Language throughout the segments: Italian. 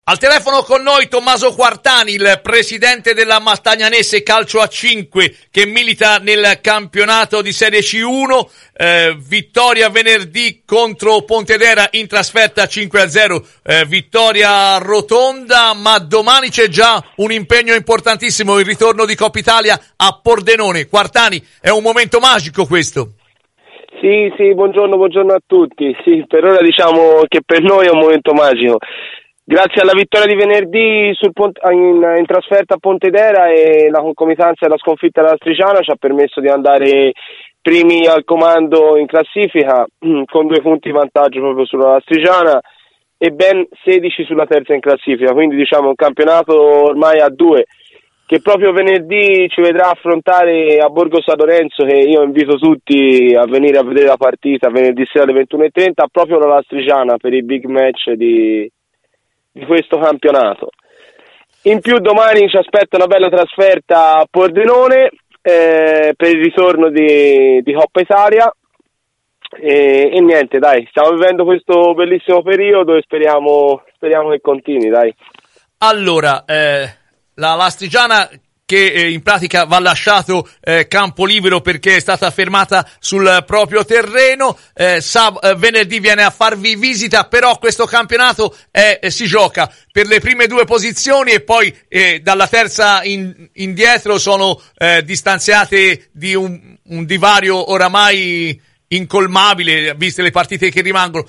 Al telefono con noi Tommaso Quartani, il presidente della Mastagnanese Calcio a 5 che milita nel campionato di Serie C1, vittoria venerdì contro Pontedera in trasferta 5-0, vittoria rotonda, ma domani c'è già un impegno importantissimo, il ritorno di Coppa Italia a Pordenone. Quartani, è un momento magico questo. Sì, buongiorno a tutti. Sì, per ora diciamo che per noi è un momento magico. Grazie alla vittoria di venerdì in trasferta a Pontedera e la concomitanza della sconfitta della Astrigiana ci ha permesso di andare primi al comando in classifica con 2 punti di vantaggio proprio sulla Astrigiana e ben 16 sulla terza in classifica, quindi diciamo un campionato ormai a 2 che proprio venerdì ci vedrà affrontare a Borgo San Lorenzo, che io invito tutti a venire a vedere la partita venerdì sera alle 21:30 proprio alla Astrigiana per i big match di questo campionato. In più domani ci aspetta una bella trasferta a Pordenone per il ritorno di Coppa Italia e niente, dai, stiamo vivendo questo bellissimo periodo e speriamo che continui, dai. Allora, la Astrigiana che in pratica va lasciato campo libero perché è stata fermata sul proprio terreno, venerdì viene a farvi visita, però questo campionato si gioca per le prime 2 posizioni e poi dalla terza indietro sono distanziate di un divario oramai incolmabile, viste le partite che rimangono.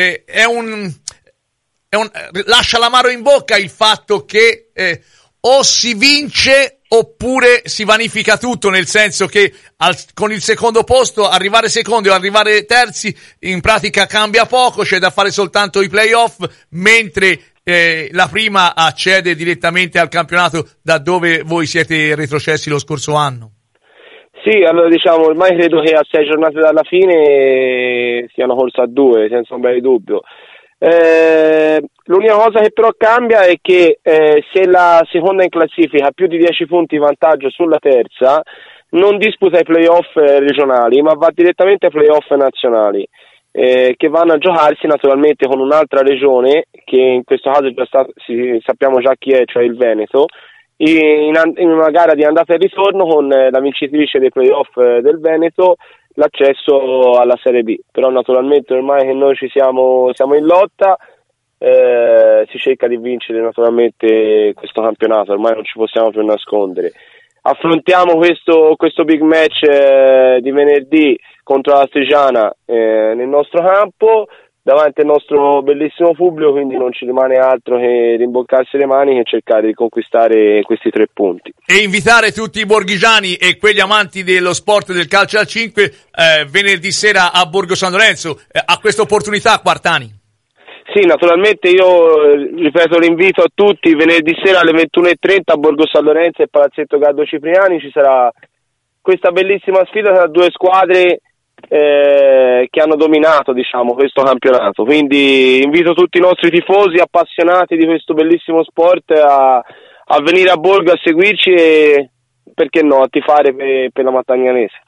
Lascia l'amaro in bocca il fatto che o si vince oppure si vanifica tutto, nel senso che con il secondo posto arrivare secondi o arrivare terzi in pratica cambia poco, c'è da fare soltanto i playoff, mentre la prima accede direttamente al campionato da dove voi siete retrocessi lo scorso anno. Sì, allora diciamo ormai credo che a 6 giornate dalla fine sia una corsa a 2 senza un bel dubbio. L'unica cosa che però cambia è che se la seconda in classifica ha più di 10 punti di vantaggio sulla terza non disputa i playoff regionali ma va direttamente ai playoff nazionali che vanno a giocarsi naturalmente con un'altra regione che in questo caso sappiamo già chi è, cioè il Veneto, in una gara di andata e ritorno con la vincitrice dei playoff del Veneto l'accesso alla Serie B. Però naturalmente ormai che noi siamo in lotta, si cerca di vincere naturalmente questo campionato, ormai non ci possiamo più nascondere. Affrontiamo questo big match di venerdì contro la Astrigiana nel nostro campo davanti al nostro bellissimo pubblico, quindi non ci rimane altro che rimboccarsi le maniche e cercare di conquistare questi 3 punti. E invitare tutti i borghigiani e quegli amanti dello sport del calcio a 5 venerdì sera a Borgo San Lorenzo a questa opportunità, Quartani. Sì, naturalmente io ripeto l'invito a tutti, venerdì sera alle 21:30 a Borgo San Lorenzo e Palazzetto Gaddo Cipriani ci sarà questa bellissima sfida tra 2 squadre che hanno dominato diciamo questo campionato, quindi invito tutti i nostri tifosi appassionati di questo bellissimo sport a venire a Borgo a seguirci e perché no a tifare per la Mastagnanese.